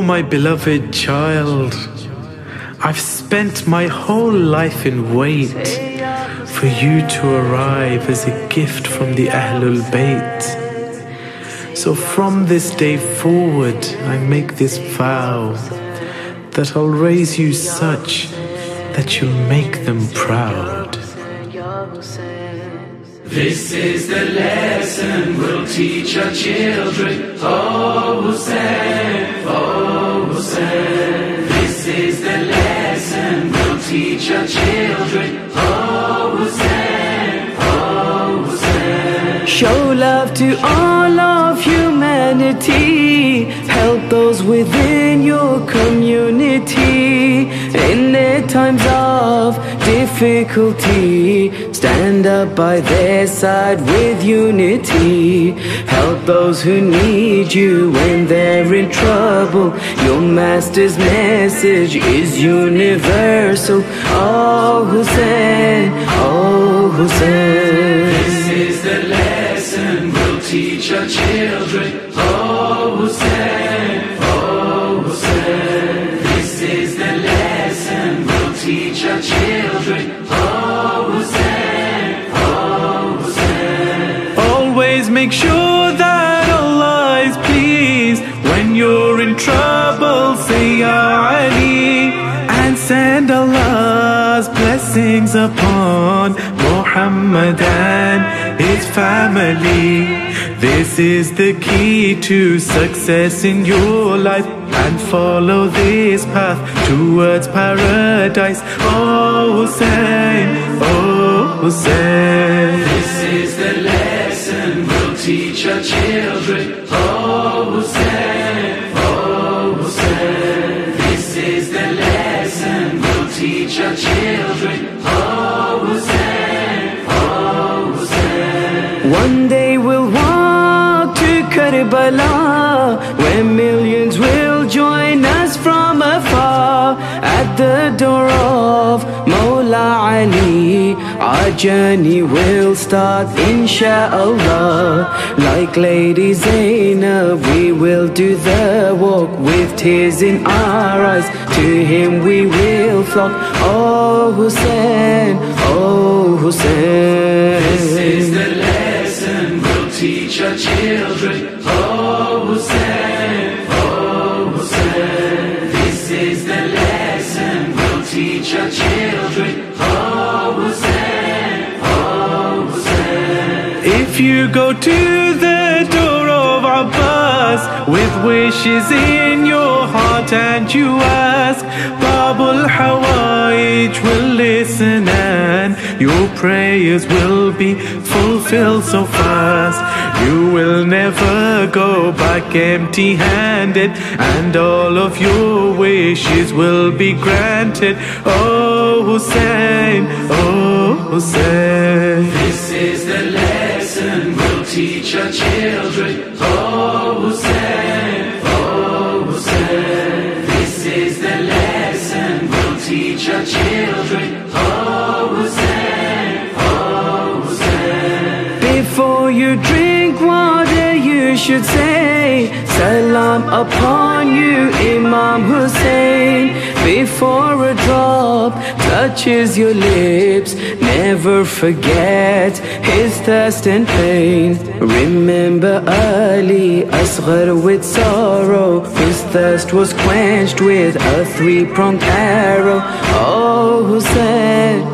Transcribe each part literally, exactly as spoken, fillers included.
my beloved child, I've spent my whole life in wait for you to arrive as a gift from the Ahlul Bayt. So from this day forward I make this vow that I'll raise you such that you'll make them proud. This is the lesson we'll teach our children. Oh Hussein, oh Hussein. This is the lesson we'll teach our children. Oh Hussein, oh Hussein. Show love to all of humanity. Help those within your community. In their times of difficulty, stand up by their side with unity. Help those who need you when they're in trouble. Your master's message is universal. Oh Hussein, oh Hussein. This is the lesson we'll teach our children. Oh Hussein, oh Hussein. This is the lesson we'll teach our children. Oh Hussein, oh Hussein. Always make sure that Allah is pleased. When you're in trouble, say Ya Ali, and send Allah's blessings upon Muhammad and his family. This is the key to success in your life, and follow this path towards paradise. Oh Hussein, oh Hussein. This is the lesson we'll teach our children. Oh Hussein, oh Hussein. This is the lesson we'll teach our children. Oh Hussein, oh Hussein. One day we'll walk to Karbala, where millions will join us from afar. At the door of Mawla Ali, our journey will start inshaAllah. Like Lady Zainab, we will do the walk with tears in our eyes. To him we will flock. Oh Hussein, oh Hussein. This is the lesson we'll teach our children. Oh Hussein, oh Hussein. This is the lesson we'll teach our children. Oh Hussein, oh Hussein. If you go to the door of Abbas with wishes in your heart and you ask, Babul Hawaij will listen and your prayers will be fulfilled so fast. You will never go back empty-handed, and all of your wishes will be granted. Oh Hussein, oh Hussein. This is the lesson we'll teach our children. Oh Hussein, oh Hussein. This is the lesson we'll teach our children. Oh Hussein, oh Hussein. Before you drink water, you should say Salam upon you, Imam Hussein. Before a drop touches your lips, never forget his thirst and pain. Remember Ali, Asghar with sorrow, whose thirst was quenched with a three-pronged arrow. Oh Hussein,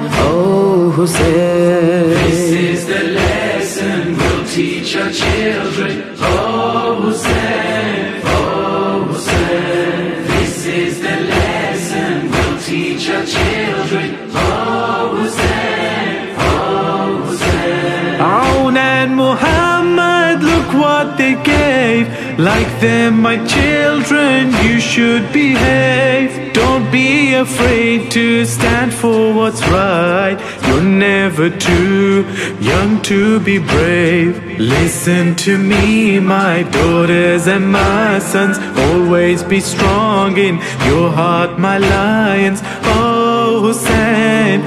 oh Hussein. This is the lesson we'll teach our children. Oh Hussein, oh Hussein. This is the lesson we'll teach our children. Oh Hussein, oh Hussein. Aoun and Muhammad, look what they gave. Like them, my children, you should behave. Don't be afraid to stand for what's right. You're never too young to be brave. Listen to me, my daughters and my sons. Always be strong in your heart, my lions. Oh Hussein,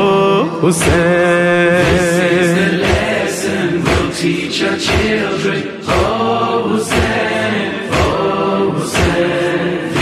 oh Hussein. This is the lesson we'll teach our children. Oh Hussein, oh Hussein.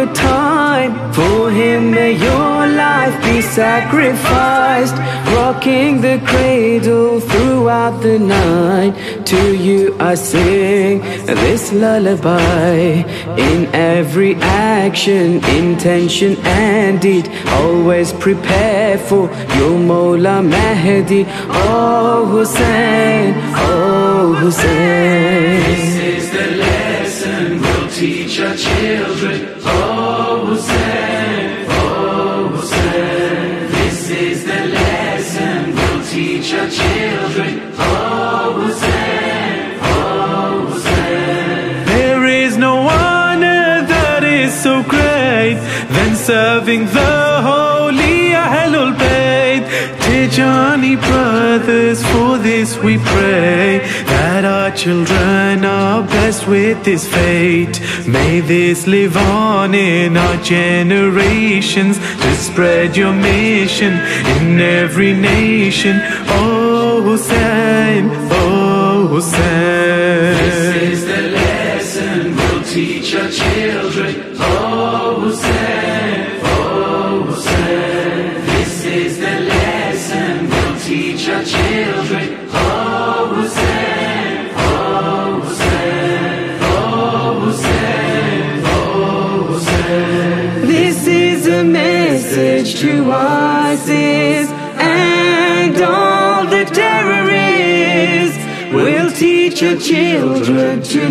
your time. For him may your life be sacrificed, rocking the cradle throughout the night. To you I sing this lullaby. In every action, intention and deed, always prepare for your Mawla Mahdi. Oh Hussein, oh Hussein. This is the lesson we'll teach our children. Oh Hussein, oh Hussein. This is the lesson we'll teach our children. Oh Hussein, oh Hussein. There is no honor that is so great than serving the holy Ahlul Bayt. Tijani brothers, for this we pray, that our children are blessed with this fate. May this live on in our generations, to spread your mission in every nation. Oh Hussein, oh Hussein. This is the lesson we'll teach our children. Oh Hussein, oh Hussein. This is the lesson we'll teach our children. Oh Hussein, oh Hussein, oh Hussein, oh Hussein. This is a message to ISIS and all the terrorists. We'll teach our children to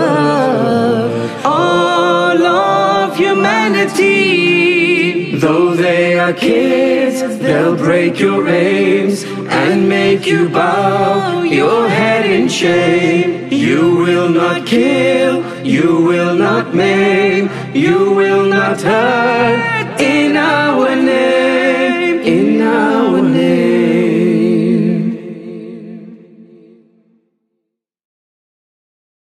love all of humanity. Though they are kids, they'll break your aims and make you bow your head in shame. You will not kill, you will not maim, you will not hurt.